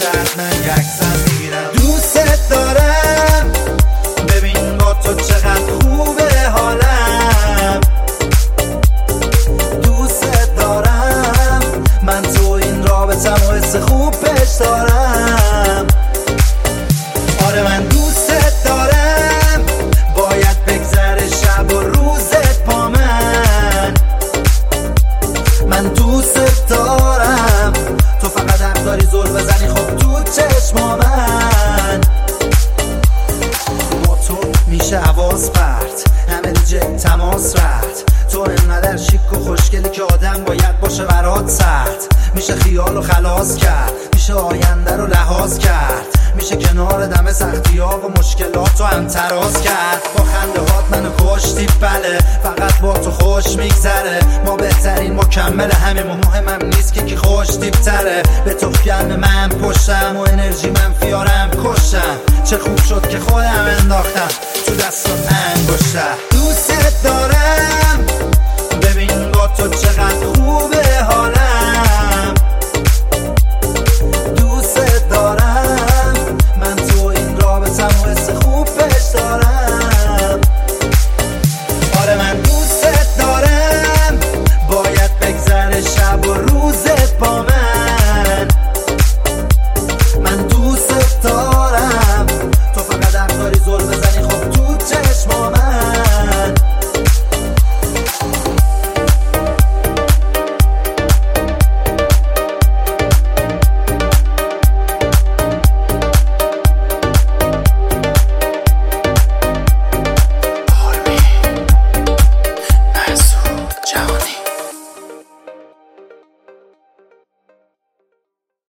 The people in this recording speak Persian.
دستت من یکسر میگیرم. دوست دارم ببین با تو چقدر خوبه حالم. دوست دارم من تو این رابطم و حس خوب پیش دارم. آره من دوست دارم باید بگذره شب و روزت با من دوست دارم. تو فقط حق داری زل بزنی خب تو چشما من. با تو میشه حواس پرت همه دیجه تماس رد. تو انقدر شیک و خوشگلی که آدم باید باشه برات سرد. میشه خیال و خلاص کرد، میشه آینده رو لحاظ کرد، میشه کنار دم سختی ها و مشکلات رو هم تراز کرد. با خنده هات منو کشتی بله، فقط با تو خوش میگذره. ما بهترین مکمل همه مهمم نیست که کی خوش تیپتره. به تو گرم من پشتم و انرژی منفیارم کشم. چه خوب شد که خودم انداختم تو دستات انگشتر. دوست دارم